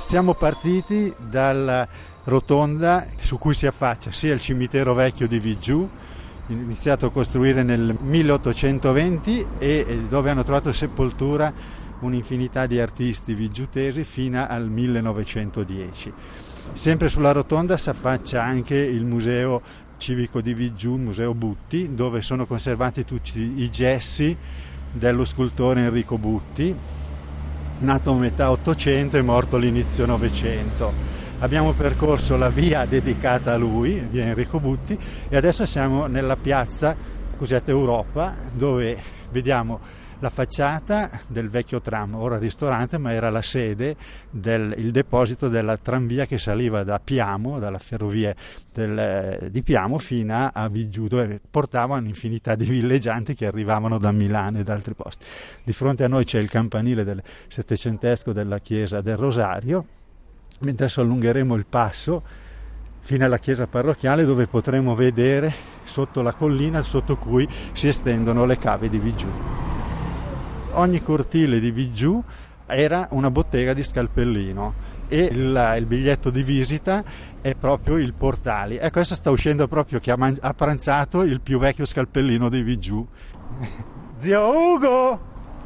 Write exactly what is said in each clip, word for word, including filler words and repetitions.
Siamo partiti dalla rotonda su cui si affaccia sia il cimitero vecchio di Vigiù, iniziato a costruire nel milleottocentoventi e dove hanno trovato sepoltura un'infinità di artisti viggiutesi fino al millenovecentodieci. Sempre sulla rotonda si affaccia anche il museo civico di Vigiù, il museo Butti, dove sono conservati tutti i gessi dello scultore Enrico Butti, nato a metà Ottocento e morto all'inizio Novecento. Abbiamo percorso la via dedicata a lui, via Enrico Butti, e adesso siamo nella piazza cosiddetta Europa, dove vediamo la facciata del vecchio tram, ora ristorante, ma era la sede del il deposito della tranvia che saliva da Piamo, dalla ferrovia del, di Piamo fino a, a Vigiù, dove portava un'infinità di villeggianti che arrivavano da Milano e da altri posti. Di fronte a noi c'è il campanile del settecentesco della chiesa del Rosario, mentre adesso allungheremo il passo fino alla chiesa parrocchiale, dove potremo vedere sotto la collina sotto cui si estendono le cave di Vigiù. Ogni cortile di Vigiù era una bottega di Scalpellino e il, il biglietto di visita è proprio il Portali. E questo sta uscendo proprio che ha, man- ha pranzato il più vecchio Scalpellino di Vigiù. Zio Ugo!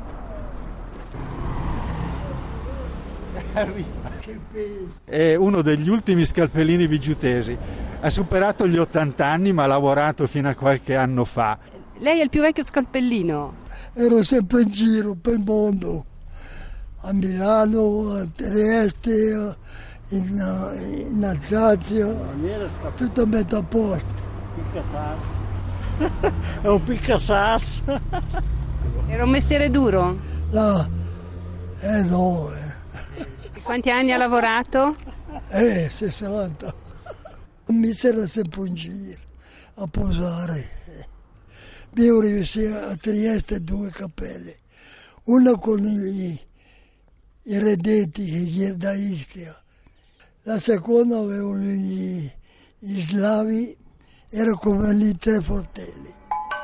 Arriva. È uno degli ultimi scalpellini viggiutesi. Ha superato gli ottanta anni, ma ha lavorato fino a qualche anno fa. Lei è il più vecchio scalpellino? Ero sempre in giro per il mondo, a Milano, a Trieste, in, in Alsazia, tutto a metà posto. È un piccasasso. Era un mestiere duro? Là, eh no. Eh. Quanti anni ha lavorato? Eh, sessanta. Mi c'era sempre in giro a posare. Abbiamo rivisto a Trieste due cappelle, una con i, i redetti che gli da Istria, la seconda avevano gli, gli slavi, era come lì tre fortelli.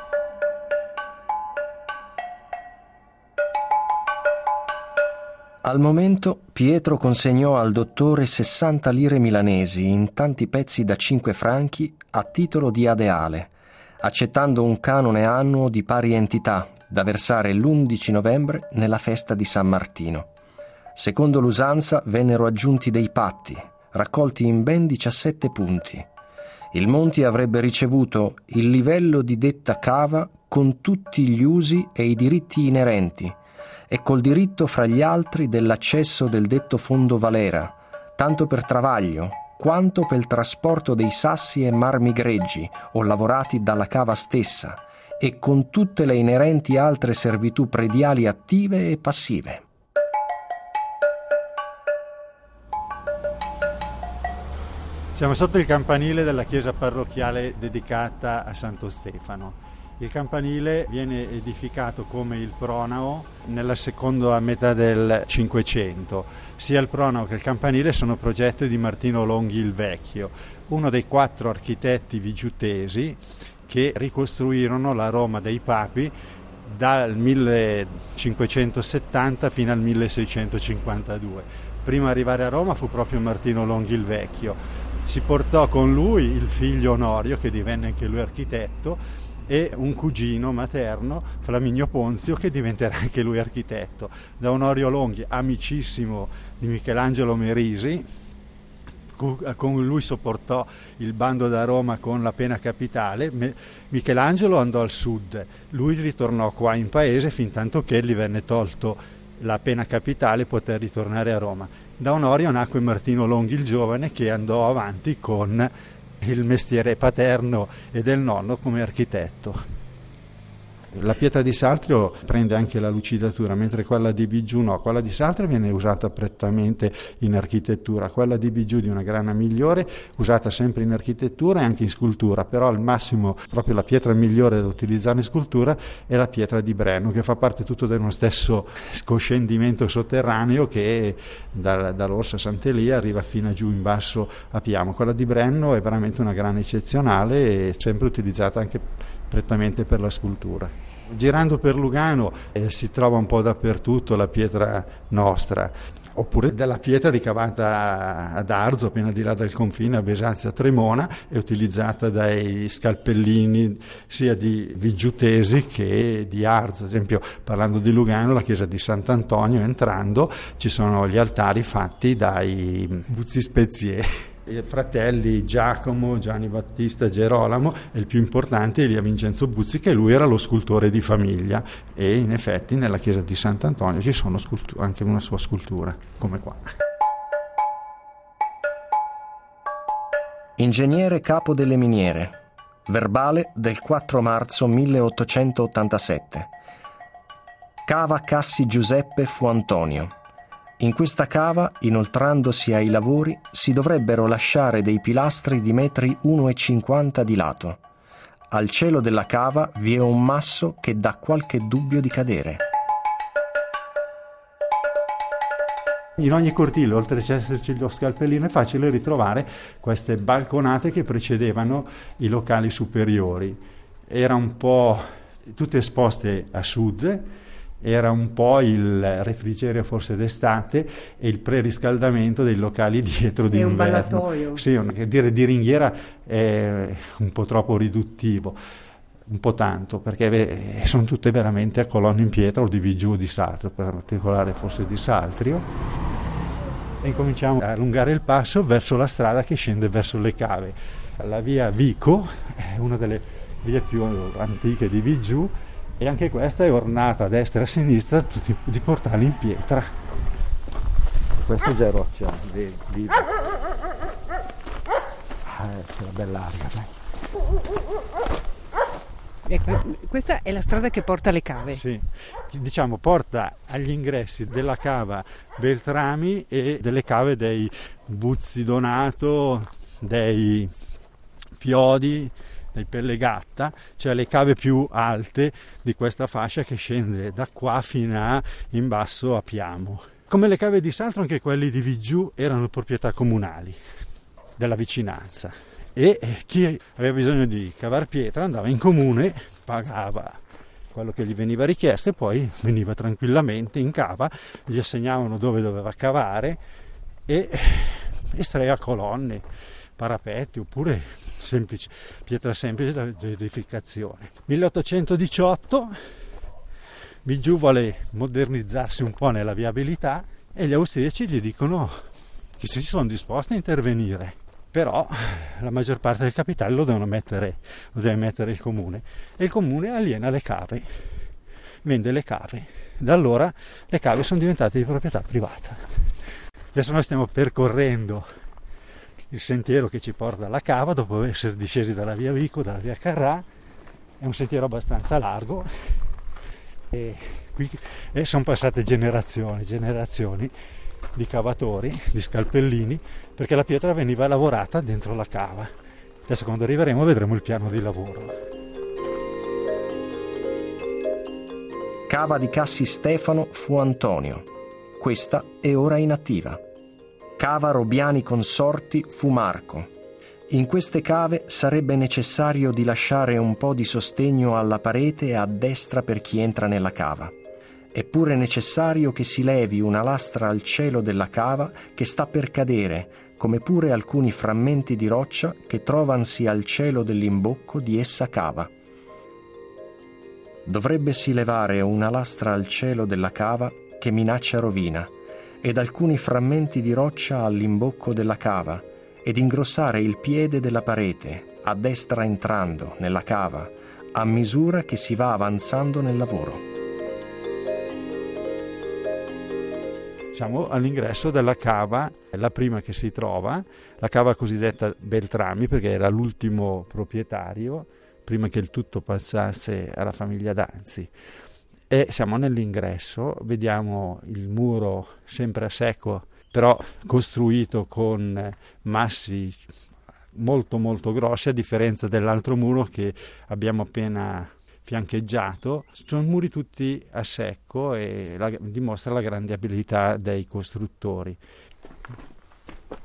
Al momento Pietro consegnò al dottore sessanta lire milanesi in tanti pezzi da cinque franchi a titolo di adeale, accettando un canone annuo di pari entità da versare l'undici novembre nella festa di San Martino. Secondo l'usanza vennero aggiunti dei patti, raccolti in ben diciassette punti. Il Monti avrebbe ricevuto il livello di detta cava con tutti gli usi e i diritti inerenti, e col diritto fra gli altri dell'accesso del detto fondo Valera, tanto per travaglio quanto per il trasporto dei sassi e marmi greggi o lavorati dalla cava stessa, e con tutte le inerenti altre servitù prediali attive e passive. Siamo sotto il campanile della chiesa parrocchiale dedicata a Santo Stefano. Il campanile viene edificato come il pronao nella seconda metà del Cinquecento. Sia il pronao che il campanile sono progetti di Martino Longhi il Vecchio, uno dei quattro architetti viggiutesi che ricostruirono la Roma dei Papi dal millecinquecentosettanta fino al milleseicentocinquantadue. Prima di arrivare a Roma fu proprio Martino Longhi il Vecchio. Si portò con lui il figlio Onorio, che divenne anche lui architetto, e un cugino materno, Flaminio Ponzio, che diventerà anche lui architetto. Da Onorio Longhi, amicissimo di Michelangelo Merisi, con lui sopportò il bando da Roma con la pena capitale. Michelangelo andò al sud, lui ritornò qua in paese fin tanto che gli venne tolto la pena capitale e poté ritornare a Roma. Da Onorio nacque Martino Longhi il giovane, che andò avanti con il mestiere paterno e del nonno come architetto. La pietra di Saltrio prende anche la lucidatura, mentre quella di Vigiù no. Quella di Saltrio viene usata prettamente in architettura, quella di Vigiù, di una grana migliore, usata sempre in architettura e anche in scultura, però al massimo proprio la pietra migliore da utilizzare in scultura è la pietra di Brenno, che fa parte tutto dello stesso scoscendimento sotterraneo che dal, dall'Orsa Sant'Elia arriva fino a giù in basso a Piamo. Quella di Brenno è veramente una grana eccezionale e sempre utilizzata anche prettamente per la scultura. Girando per Lugano eh, si trova un po' dappertutto la pietra nostra. oppure della pietra ricavata ad Arzo, appena di là del confine, a Besazia Tremona, e utilizzata dai scalpellini sia di Viggiutesi che di Arzo. Ad esempio, parlando di Lugano, la chiesa di Sant'Antonio, entrando ci sono gli altari fatti dai Buzzi Spezier. I fratelli Giacomo, Gianni Battista, Gerolamo, e il più importante Elia Vincenzo Buzzi, che lui era lo scultore di famiglia, e in effetti nella chiesa di Sant'Antonio ci sono scultu- anche una sua scultura, come qua. Ingegnere capo delle miniere. Verbale del quattro marzo milleottocentottantasette. Cava Cassi Giuseppe Fu Antonio. In questa cava, inoltrandosi ai lavori, si dovrebbero lasciare dei pilastri di metri uno e cinquanta di lato. Al cielo della cava vi è un masso che dà qualche dubbio di cadere. In ogni cortile, oltre ad esserci lo scalpellino, è facile ritrovare queste balconate che precedevano i locali superiori. Era un po' tutte esposte a sud. Era un po' il refrigerio forse d'estate e il preriscaldamento dei locali dietro d'inverno. È un ballatoio. Sì, un, dire di ringhiera è un po' troppo riduttivo, un po' tanto, perché beh, sono tutte veramente a colonne in pietra o di Vigiù o di Saltrio, per particolare forse di Saltrio. E incominciamo a allungare il passo verso la strada che scende verso le cave. La via Vico è una delle vie più antiche di Vigiù, e anche questa è ornata a destra e a sinistra tutti di portali in pietra. Questa è già roccia viva. Ah, c'è la bella aria, dai. Ecco, questa è la strada che porta alle cave. Sì, diciamo porta agli ingressi della cava Beltrami e delle cave dei Buzzi Donato, dei Piodi, dei Pellegatta, cioè le cave più alte di questa fascia che scende da qua fino a in basso a Piamo. Come le cave di Saltrio, anche quelli di Vigiù erano proprietà comunali della vicinanza, e chi aveva bisogno di cavar pietra andava in comune, pagava quello che gli veniva richiesto e poi veniva tranquillamente in cava, gli assegnavano dove doveva cavare e estraeva colonne, parapetti oppure semplice, pietra semplice da edificazione. milleottocentodiciotto Vigiù vuole modernizzarsi un po' nella viabilità e gli austriaci gli dicono che si sono disposti a intervenire, però la maggior parte del capitale lo devono mettere, lo deve mettere il comune, e il comune aliena le cave, vende le cave. Da allora le cave sono diventate di proprietà privata. Adesso noi stiamo percorrendo il sentiero che ci porta alla cava dopo essere discesi dalla via Vico, dalla via Carrà. È un sentiero abbastanza largo e qui e sono passate generazioni generazioni di cavatori, di scalpellini, perché la pietra veniva lavorata dentro la cava. Adesso quando arriveremo vedremo il piano di lavoro. Cava di Cassi Stefano Fu Antonio. Questa è ora inattiva. Cava Robiani Consorti Fu Marco. In queste cave sarebbe necessario di lasciare un po' di sostegno alla parete a destra per chi entra nella cava. È pure necessario che si levi una lastra al cielo della cava che sta per cadere, come pure alcuni frammenti di roccia che trovansi al cielo dell'imbocco di essa cava. Dovrebbesi levare una lastra al cielo della cava che minaccia rovina, ed alcuni frammenti di roccia all'imbocco della cava, ed ingrossare il piede della parete, a destra entrando nella cava, a misura che si va avanzando nel lavoro. Siamo all'ingresso della cava, è la prima che si trova, la cava cosiddetta Beltrami, perché era l'ultimo proprietario, prima che il tutto passasse alla famiglia Danzi. E siamo nell'ingresso, vediamo il muro sempre a secco, però costruito con massi molto molto grossi, a differenza dell'altro muro che abbiamo appena fiancheggiato. Sono muri tutti a secco e la, dimostra la grande abilità dei costruttori.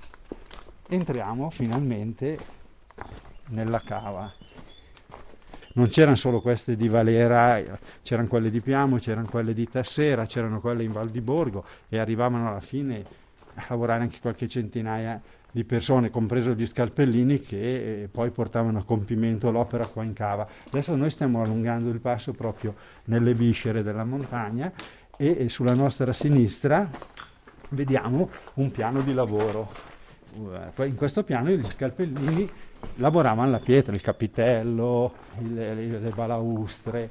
Entriamo finalmente nella cava. non c'erano solo queste di Valera, c'erano quelle di Piamo, c'erano quelle di Tassera, c'erano quelle in Val di Borgo, e arrivavano alla fine a lavorare anche qualche centinaia di persone, compreso gli scalpellini, che poi portavano a compimento l'opera qua in cava. Adesso noi stiamo allungando il passo proprio nelle viscere della montagna, e sulla nostra sinistra vediamo un piano di lavoro. In questo piano gli scalpellini lavoravano la pietra, il capitello, il, le, le balaustre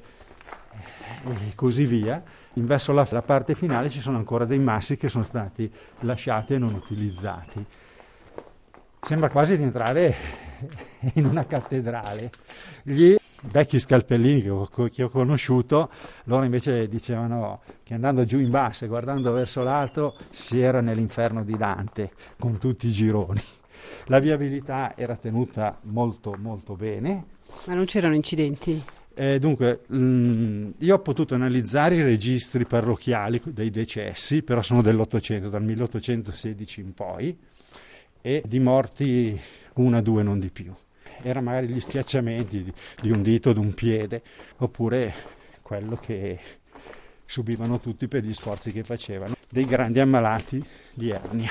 e così via. In verso la, la parte finale ci sono ancora dei massi che sono stati lasciati e non utilizzati. Sembra quasi di entrare in una cattedrale. Gli vecchi scalpellini che ho, che ho conosciuto, loro invece dicevano che andando giù in basso e guardando verso l'alto si era nell'inferno di Dante, con tutti i gironi. La viabilità era tenuta molto molto bene. Ma non c'erano incidenti? Eh, dunque, mh, io ho potuto analizzare i registri parrocchiali dei decessi, però sono dell'Ottocento, dal milleottocentosedici in poi, e di morti una, due, non di più. Erano magari gli schiacciamenti di, di un dito o di un piede, oppure quello che subivano tutti per gli sforzi che facevano, dei grandi ammalati di ernia.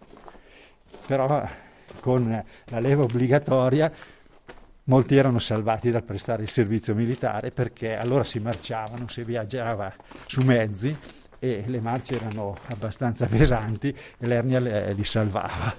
Però con la leva obbligatoria molti erano salvati dal prestare il servizio militare, perché allora si marciavano, si viaggiava su mezzi e le marce erano abbastanza pesanti e l'ernia li salvava.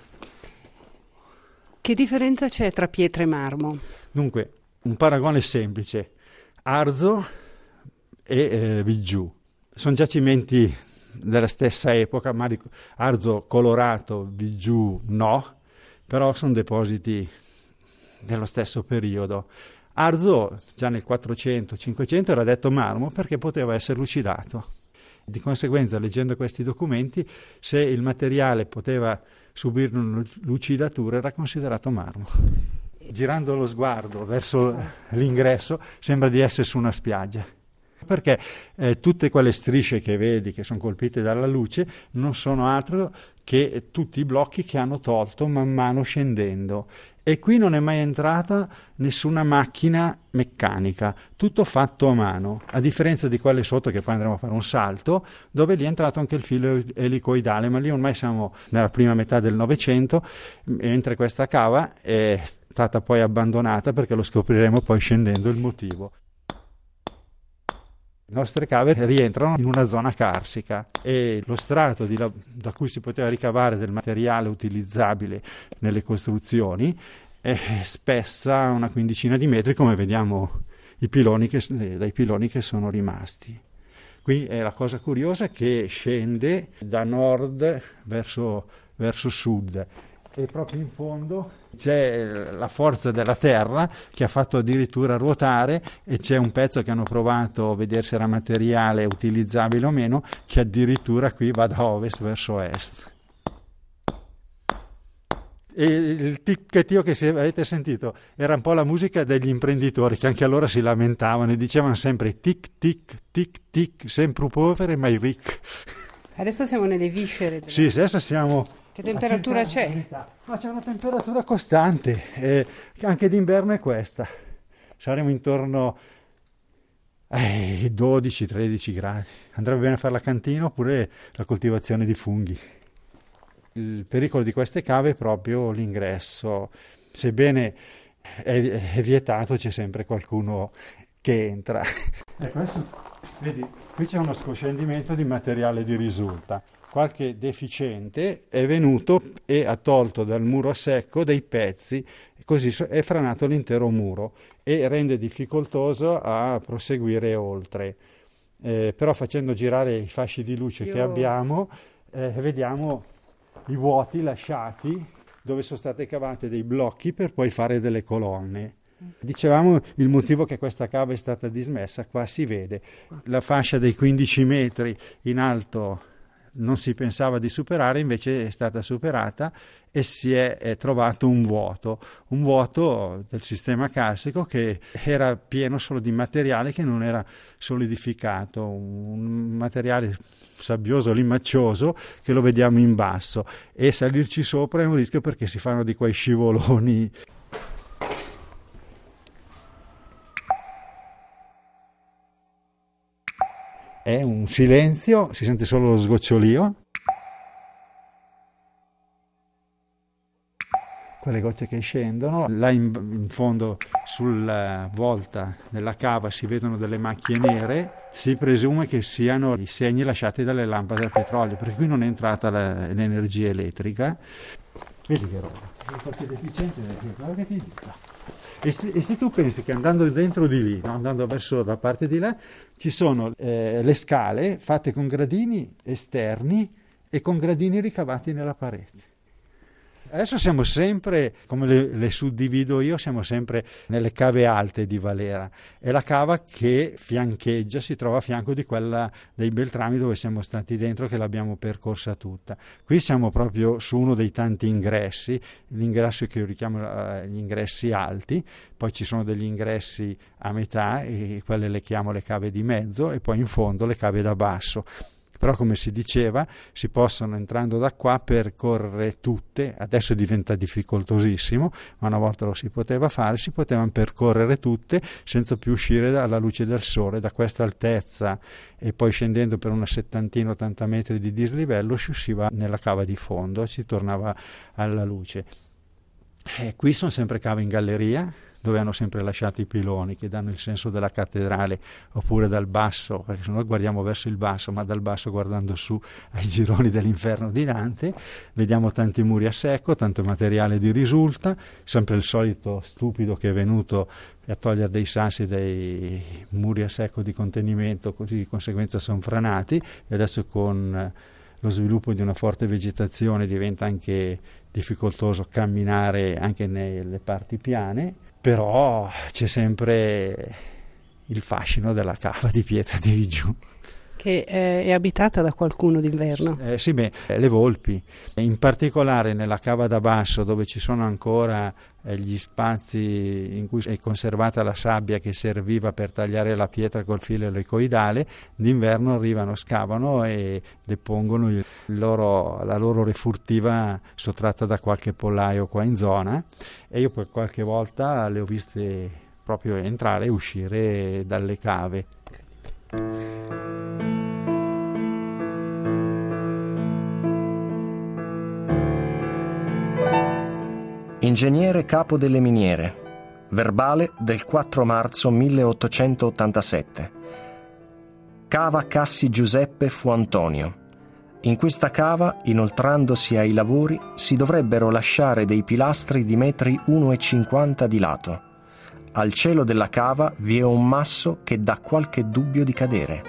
Che differenza c'è tra pietra e marmo? Dunque, un paragone semplice: Arzo e eh, Viggiù sono giacimenti della stessa epoca, ma Arzo colorato, Viggiù no, però sono depositi dello stesso periodo. Arzo già nel quattrocento cinquecento era detto marmo perché poteva essere lucidato. Di conseguenza, leggendo questi documenti, se il materiale poteva subire una lucidatura era considerato marmo. Girando lo sguardo verso l'ingresso sembra di essere su una spiaggia, perché eh, tutte quelle strisce che vedi che sono colpite dalla luce non sono altro che tutti i blocchi che hanno tolto man mano scendendo, e qui non è mai entrata nessuna macchina meccanica, tutto fatto a mano, a differenza di quelle sotto che poi andremo a fare un salto, dove lì è entrato anche il filo elicoidale, ma lì ormai siamo nella prima metà del Novecento, mentre questa cava è stata poi abbandonata, perché lo scopriremo poi scendendo il motivo. Le nostre cave rientrano in una zona carsica e lo strato di la, da cui si poteva ricavare del materiale utilizzabile nelle costruzioni è spessa una quindicina di metri, come vediamo i piloni che, dai piloni che sono rimasti. Qui è la cosa curiosa che scende da nord verso, verso sud, e proprio in fondo c'è la forza della terra che ha fatto addirittura ruotare, e c'è un pezzo che hanno provato a vedere se era materiale utilizzabile o meno, che addirittura qui va da ovest verso est. E il ticchettio che se avete sentito era un po' la musica degli imprenditori, che anche allora si lamentavano e dicevano sempre tic tic tic tic, sempre poveri ma ricchi. Adesso siamo nelle viscere. Della... Sì, adesso siamo... Che temperatura c'è? Ma c'è una temperatura costante, eh, anche d'inverno è questa. Saremo intorno ai dodici tredici gradi. Andrebbe bene fare la cantina oppure la coltivazione di funghi. Il pericolo di queste cave è proprio l'ingresso. Sebbene è, è vietato, c'è sempre qualcuno che entra. E questo, vedi, qui c'è uno scoscendimento di materiale di risulta. Qualche deficiente è venuto e ha tolto dal muro a secco dei pezzi, così è franato l'intero muro e rende difficoltoso a proseguire oltre. Eh, però facendo girare i fasci di luce Io... che abbiamo, eh, vediamo i vuoti lasciati dove sono state cavate dei blocchi per poi fare delle colonne. Dicevamo il motivo che questa cava è stata dismessa, qua si vede la fascia dei quindici metri in alto. Non si pensava di superare, invece è stata superata e si è, è trovato un vuoto, un vuoto del sistema carsico che era pieno solo di materiale che non era solidificato, un materiale sabbioso, limaccioso, che lo vediamo in basso, e salirci sopra è un rischio perché si fanno di quei scivoloni. è un silenzio, si sente solo lo sgocciolio, quelle gocce che scendono. Là in, in fondo sulla volta della cava si vedono delle macchie nere, si presume che siano i segni lasciati dalle lampade a petrolio, perché qui non è entrata la, l'energia elettrica. Vedi che roba, le partite efficienti, guarda che ti dico. E se, e se tu pensi che andando dentro di lì, no, andando verso la parte di là, ci sono eh, le scale fatte con gradini esterni e con gradini ricavati nella parete. Adesso siamo sempre, come le, le suddivido io, siamo sempre nelle cave alte di Valera. È la cava che fiancheggia, si trova a fianco di quella dei Beltrami dove siamo stati dentro, che l'abbiamo percorsa tutta. Qui siamo proprio su uno dei tanti ingressi, l'ingresso che io richiamo uh, gli ingressi alti, poi ci sono degli ingressi a metà e quelle le chiamo le cave di mezzo, e poi in fondo le cave da basso. Però, come si diceva, si possono, entrando da qua, percorrere tutte. Adesso diventa difficoltosissimo, ma una volta lo si poteva fare, si potevano percorrere tutte senza più uscire dalla luce del sole. Da questa altezza e poi scendendo per una settantina ottanta metri di dislivello si usciva nella cava di fondo e si tornava alla luce. E qui sono sempre cave in galleria, dove hanno sempre lasciato i piloni che danno il senso della cattedrale, oppure dal basso, perché se noi guardiamo verso il basso, ma dal basso guardando su ai gironi dell'inferno di Dante, vediamo tanti muri a secco, tanto materiale di risulta, sempre il solito stupido che è venuto a togliere dei sassi dai muri a secco di contenimento, così di conseguenza sono franati, e adesso con lo sviluppo di una forte vegetazione diventa anche difficoltoso camminare anche nelle parti piane. Però c'è sempre il fascino della cava di pietra di Vigiù. Che è abitata da qualcuno d'inverno. Eh, sì, beh, le volpi. In particolare nella cava da basso, dove ci sono ancora eh, gli spazi in cui è conservata la sabbia che serviva per tagliare la pietra col filo elicoidale, d'inverno arrivano, scavano e depongono il loro, la loro refurtiva sottratta da qualche pollaio qua in zona, e io per qualche volta le ho viste proprio entrare e uscire dalle cave. Ingegnere capo delle miniere. Verbale del quattro marzo milleottocentottantasette. Cava Cassi Giuseppe Fu Antonio. In questa cava, inoltrandosi ai lavori, si dovrebbero lasciare dei pilastri di metri uno e cinquanta di lato. Al cielo della cava vi è un masso che dà qualche dubbio di cadere.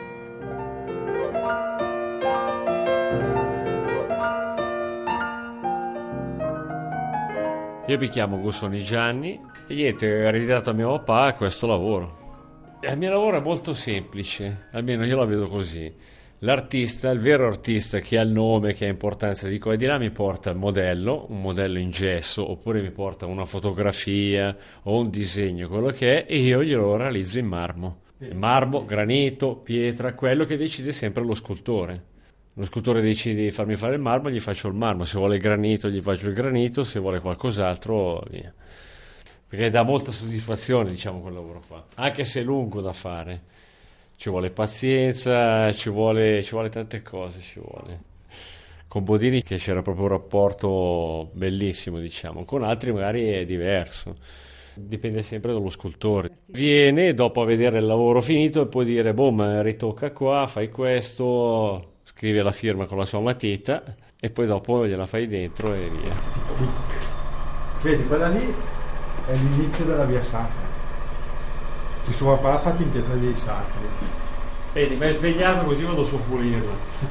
Io mi chiamo Gussoni Gianni e niente, ho ereditato a mio papà questo lavoro. Il mio lavoro è molto semplice, almeno io la vedo così. L'artista, il vero artista che ha il nome, che ha importanza di qua e di là, mi porta il modello, un modello in gesso, oppure mi porta una fotografia o un disegno, quello che è, e io glielo realizzo in marmo. Marmo, granito, pietra, quello che decide sempre lo scultore. Lo scultore decide di farmi fare il marmo, gli faccio il marmo, se vuole il granito gli faccio il granito, se vuole qualcos'altro via. Perché dà molta soddisfazione, diciamo, quel lavoro qua, anche se è lungo da fare. Ci vuole pazienza, ci vuole, ci vuole tante cose, ci vuole. Con Bodini che c'era proprio un rapporto bellissimo, diciamo, con altri magari è diverso. Dipende sempre dallo scultore. Viene dopo a vedere il lavoro finito e può dire, boh, ma ritocca qua, fai questo, scrive la firma con la sua matita e poi dopo gliela fai dentro e via. Vedi, quella lì è l'inizio della via sacra. Il suo papà l'ha fatto in pietra dei sacri. Vedi, mi hai svegliato così vado su a pulirla.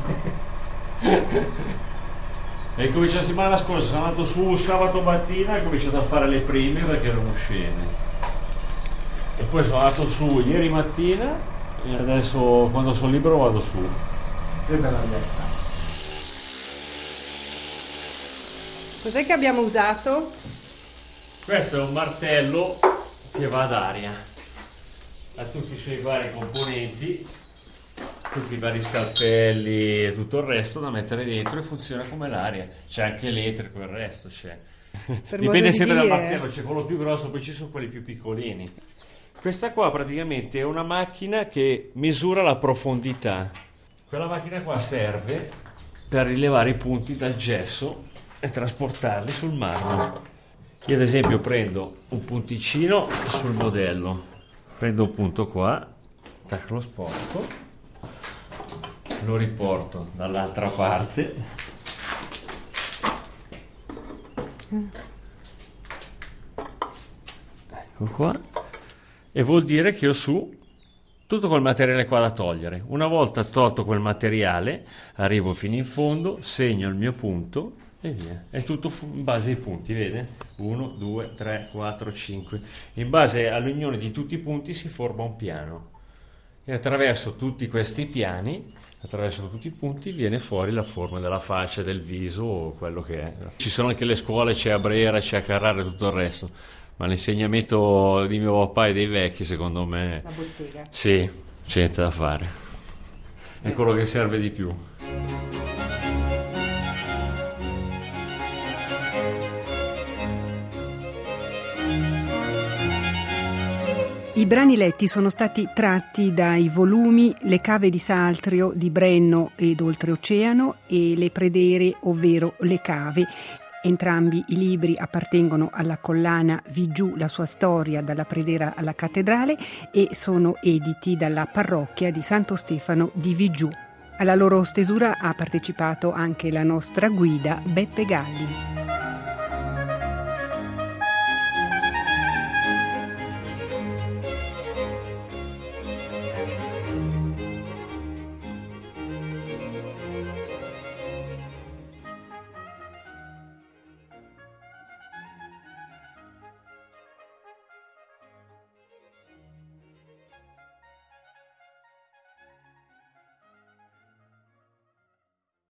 E cominciato la settimana scorsa, sono andato su sabato mattina e ho cominciato a fare le prime perché erano scene. E poi sono andato su ieri mattina e adesso quando sono libero vado su. Che bella letta. Cos'è che abbiamo usato? Questo è un martello che va ad aria. Ha tutti i suoi vari componenti, tutti i vari scalpelli e tutto il resto da mettere dentro e funziona come l'aria. C'è anche elettrico, il resto c'è. Per Dipende sempre dire... dal martello, c'è quello più grosso, poi ci sono quelli più piccolini. Questa qua praticamente è una macchina che misura la profondità. Quella macchina qua serve per rilevare i punti dal gesso e trasportarli sul marmo. Io ad esempio prendo un punticino sul modello, prendo un punto qua, tac, lo sporco, lo riporto dall'altra parte, ecco qua, e vuol dire che ho su tutto quel materiale qua da togliere. Una volta tolto quel materiale arrivo fino in fondo, segno il mio punto e via. È tutto in base ai punti, vede? uno, due, tre, quattro, cinque. In base all'unione di tutti i punti si forma un piano e attraverso tutti questi piani, attraverso tutti i punti, viene fuori la forma della faccia, del viso o quello che è. Ci sono anche le scuole, c'è a Brera, c'è a Carrara e tutto il resto, ma l'insegnamento di mio papà e dei vecchi, secondo me, La bottega. Sì, c'è niente da fare, è quello che serve di più. I brani letti sono stati tratti dai volumi Le cave di Saltrio di Brenno ed Oltreoceano e Le predere, ovvero Le cave. Entrambi i libri appartengono alla collana Vi giù la sua storia dalla predera alla cattedrale e sono editi dalla parrocchia di Santo Stefano di Vi giù. Alla loro stesura ha partecipato anche la nostra guida Beppe Galli.